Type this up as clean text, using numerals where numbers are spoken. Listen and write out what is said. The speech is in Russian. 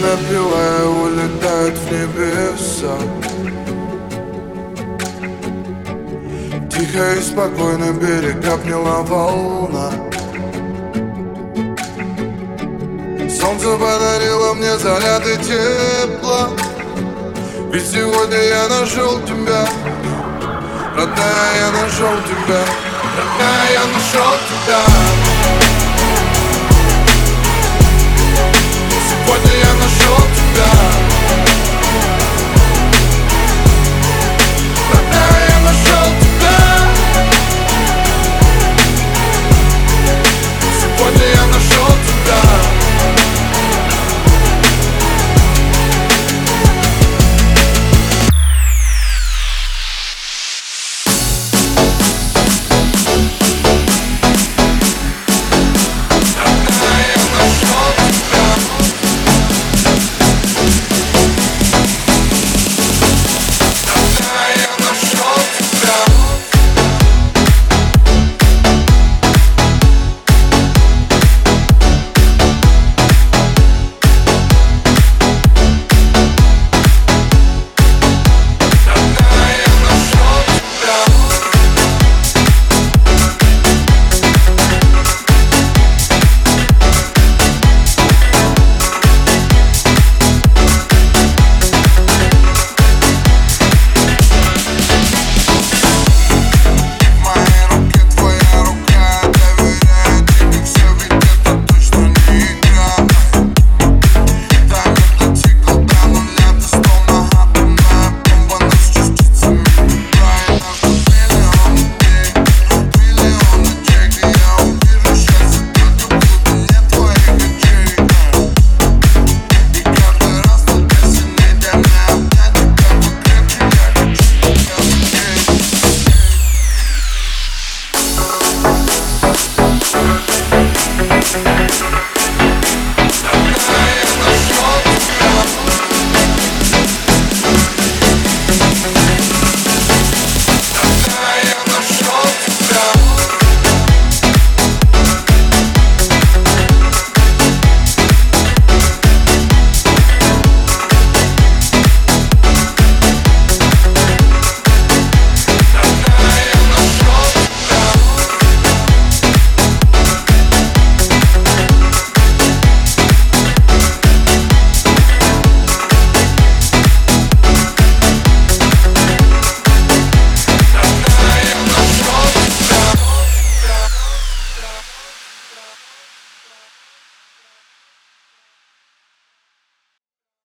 напилая улетает в небеса. Тихо и спокойно берег обняла волна. Солнце подарило мне заряды тепла. Ведь сегодня я нашел тебя, родная, я нашел тебя, родная, я нашел тебя. Сегодня я нашел тебя, родная, я нашел тебя. Сегодня я нашел тебя.